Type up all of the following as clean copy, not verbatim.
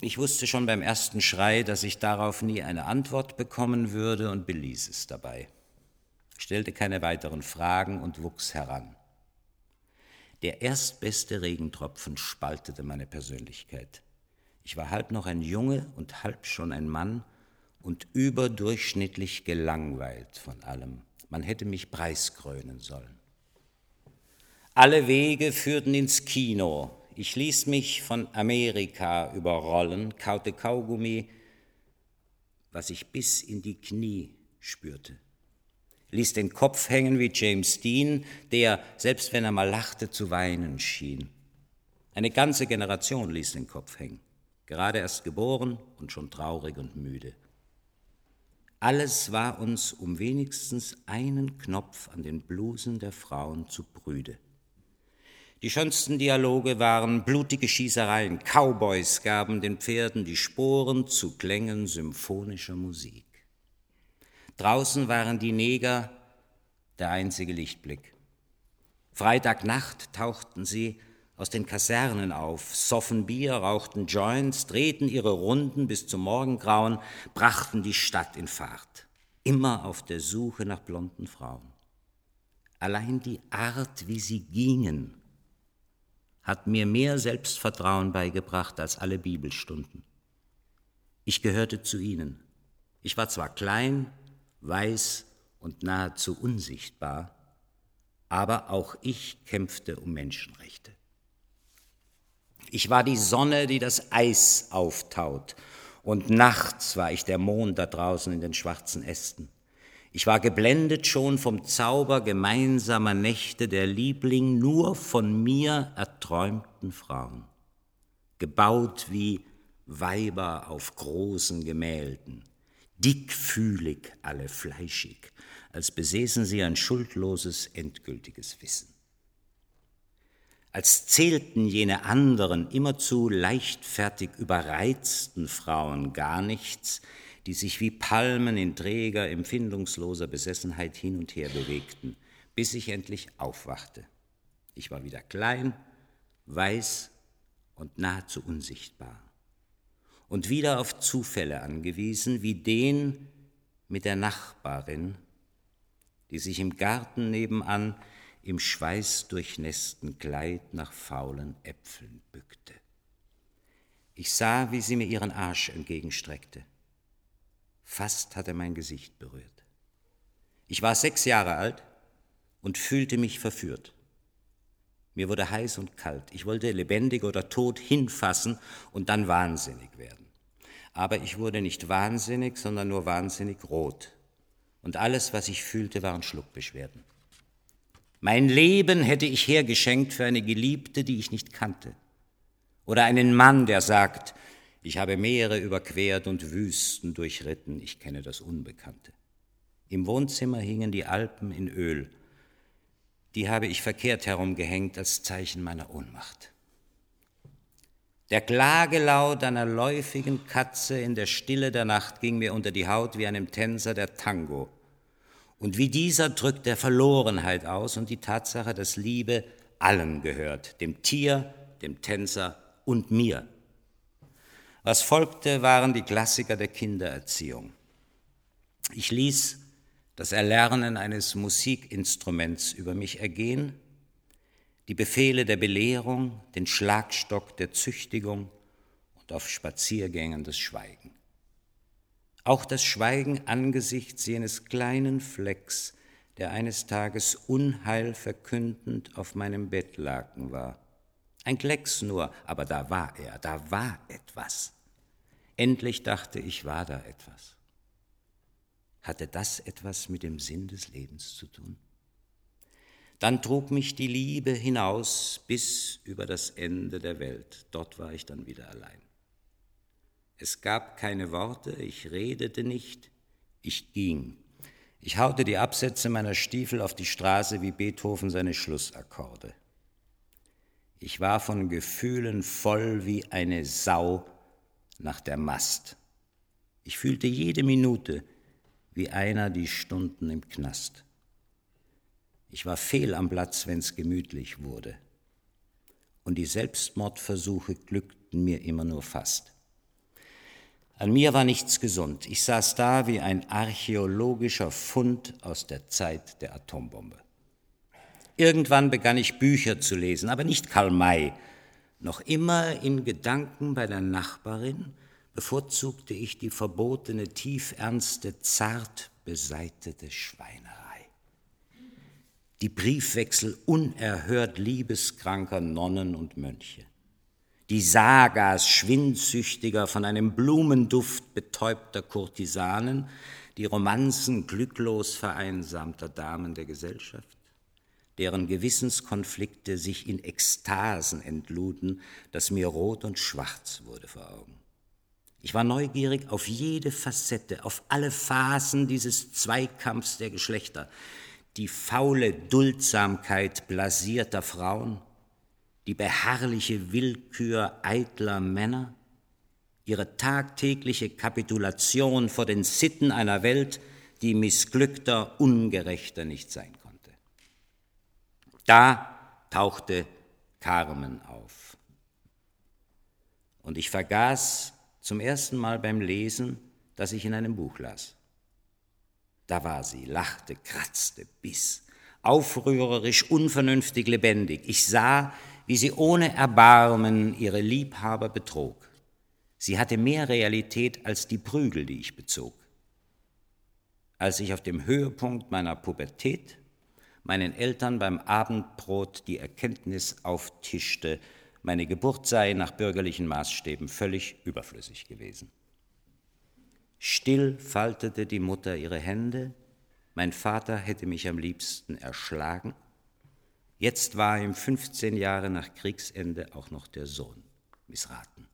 Ich wusste schon beim ersten Schrei, dass ich darauf nie eine Antwort bekommen würde und beließ es dabei. Ich stellte keine weiteren Fragen und wuchs heran. Der erstbeste Regentropfen spaltete meine Persönlichkeit. Ich war halb noch ein Junge und halb schon ein Mann und überdurchschnittlich gelangweilt von allem. Man hätte mich preiskrönen sollen. Alle Wege führten ins Kino. Ich ließ mich von Amerika überrollen, kaute Kaugummi, was ich bis in die Knie spürte. Ließ den Kopf hängen wie James Dean, der, selbst wenn er mal lachte, zu weinen schien. Eine ganze Generation ließ den Kopf hängen, gerade erst geboren und schon traurig und müde. Alles war uns um wenigstens einen Knopf an den Blusen der Frauen zu prüde. Die schönsten Dialoge waren blutige Schießereien, Cowboys gaben den Pferden die Sporen zu Klängen symphonischer Musik. Draußen waren die Neger der einzige Lichtblick. Freitagnacht tauchten sie aus den Kasernen auf, soffen Bier, rauchten Joints, drehten ihre Runden bis zum Morgengrauen, brachten die Stadt in Fahrt, immer auf der Suche nach blonden Frauen. Allein die Art, wie sie gingen, hat mir mehr Selbstvertrauen beigebracht als alle Bibelstunden. Ich gehörte zu ihnen. Ich war zwar klein, weiß und nahezu unsichtbar, aber auch ich kämpfte um Menschenrechte. Ich war die Sonne, die das Eis auftaut, und nachts war ich der Mond da draußen in den schwarzen Ästen. Ich war geblendet schon vom Zauber gemeinsamer Nächte, der Liebling nur von mir erträumten Frauen, gebaut wie Weiber auf großen Gemälden, dickfühlig, alle fleischig, als besäßen sie ein schuldloses, endgültiges Wissen. Als zählten jene anderen, immerzu leichtfertig überreizten Frauen gar nichts, die sich wie Palmen in träger, empfindungsloser Besessenheit hin und her bewegten, bis ich endlich aufwachte. Ich war wieder klein, weiß und nahezu unsichtbar. Und wieder auf Zufälle angewiesen, wie den mit der Nachbarin, die sich im Garten nebenan im schweißdurchnässten Kleid nach faulen Äpfeln bückte. Ich sah, wie sie mir ihren Arsch entgegenstreckte. Fast hatte mein Gesicht berührt. Ich war 6 Jahre alt und fühlte mich verführt. Mir wurde heiß und kalt. Ich wollte lebendig oder tot hinfassen und dann wahnsinnig werden. Aber ich wurde nicht wahnsinnig, sondern nur wahnsinnig rot. Und alles, was ich fühlte, waren Schluckbeschwerden. Mein Leben hätte ich hergeschenkt für eine Geliebte, die ich nicht kannte. Oder einen Mann, der sagt, ich habe Meere überquert und Wüsten durchritten, ich kenne das Unbekannte. Im Wohnzimmer hingen die Alpen in Öl. Die habe ich verkehrt herumgehängt als Zeichen meiner Ohnmacht. Der Klagelaut einer läufigen Katze in der Stille der Nacht ging mir unter die Haut wie einem Tänzer der Tango. Und wie dieser drückt er Verlorenheit aus und die Tatsache, dass Liebe allen gehört, dem Tier, dem Tänzer und mir. Was folgte, waren die Klassiker der Kindererziehung. Ich ließ das Erlernen eines Musikinstruments über mich ergehen, die Befehle der Belehrung, den Schlagstock der Züchtigung und auf Spaziergängen das Schweigen. Auch das Schweigen angesichts jenes kleinen Flecks, der eines Tages unheilverkündend auf meinem Bettlaken war. Ein Klecks nur, aber da war er, da war etwas. Endlich dachte ich, war da etwas. Hatte das etwas mit dem Sinn des Lebens zu tun? Dann trug mich die Liebe hinaus bis über das Ende der Welt. Dort war ich dann wieder allein. Es gab keine Worte, ich redete nicht, ich ging. Ich haute die Absätze meiner Stiefel auf die Straße wie Beethoven seine Schlussakkorde. Ich war von Gefühlen voll wie eine Sau nach der Mast. Ich fühlte jede Minute wie einer die Stunden im Knast. Ich war fehl am Platz, wenn's gemütlich wurde. Und die Selbstmordversuche glückten mir immer nur fast. An mir war nichts gesund. Ich saß da wie ein archäologischer Fund aus der Zeit der Atombombe. Irgendwann begann ich Bücher zu lesen, aber nicht Karl May. Noch immer in Gedanken bei der Nachbarin bevorzugte ich die verbotene, tiefernste, zart besaitete Schweinerei. Die Briefwechsel unerhört liebeskranker Nonnen und Mönche. Die Sagas schwindsüchtiger, von einem Blumenduft betäubter Kurtisanen, die Romanzen glücklos vereinsamter Damen der Gesellschaft, deren Gewissenskonflikte sich in Ekstasen entluden, dass mir rot und schwarz wurde vor Augen. Ich war neugierig auf jede Facette, auf alle Phasen dieses Zweikampfs der Geschlechter, die faule Duldsamkeit blasierter Frauen, die beharrliche Willkür eitler Männer, ihre tagtägliche Kapitulation vor den Sitten einer Welt, die missglückter, ungerechter nicht sein konnte. Da tauchte Carmen auf. Und ich vergaß zum ersten Mal beim Lesen, dass ich in einem Buch las. Da war sie, lachte, kratzte, biss, aufrührerisch, unvernünftig, lebendig. Ich sah, wie sie ohne Erbarmen ihre Liebhaber betrog. Sie hatte mehr Realität als die Prügel, die ich bezog. Als ich auf dem Höhepunkt meiner Pubertät meinen Eltern beim Abendbrot die Erkenntnis auftischte, meine Geburt sei nach bürgerlichen Maßstäben völlig überflüssig gewesen. Still faltete die Mutter ihre Hände, mein Vater hätte mich am liebsten erschlagen. Jetzt war ihm 15 Jahre nach Kriegsende auch noch der Sohn missraten.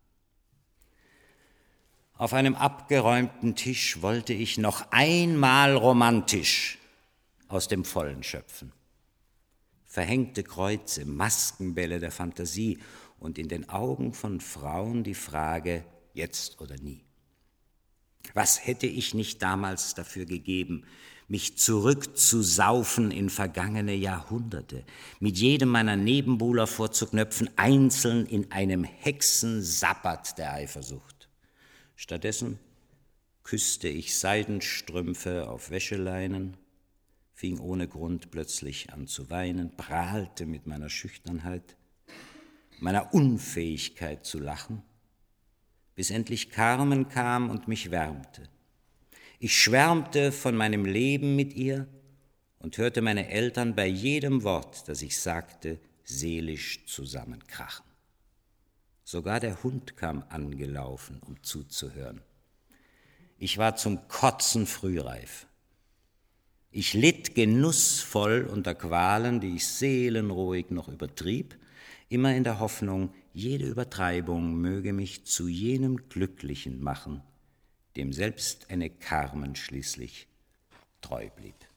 Auf einem abgeräumten Tisch wollte ich noch einmal romantisch aus dem Vollen schöpfen. Verhängte Kreuze, Maskenbälle der Fantasie und in den Augen von Frauen die Frage, jetzt oder nie. Was hätte ich nicht damals dafür gegeben, mich zurückzusaufen in vergangene Jahrhunderte, mit jedem meiner Nebenbuhler vorzuknöpfen, einzeln in einem Hexensabbat der Eifersucht. Stattdessen küsste ich Seidenstrümpfe auf Wäscheleinen, fing ohne Grund plötzlich an zu weinen, prahlte mit meiner Schüchternheit, meiner Unfähigkeit zu lachen, bis endlich Carmen kam und mich wärmte. Ich schwärmte von meinem Leben mit ihr und hörte meine Eltern bei jedem Wort, das ich sagte, seelisch zusammenkrachen. Sogar der Hund kam angelaufen, um zuzuhören. Ich war zum Kotzen frühreif. Ich litt genussvoll unter Qualen, die ich seelenruhig noch übertrieb, immer in der Hoffnung, jede Übertreibung möge mich zu jenem Glücklichen machen, dem selbst eine Carmen schließlich treu blieb.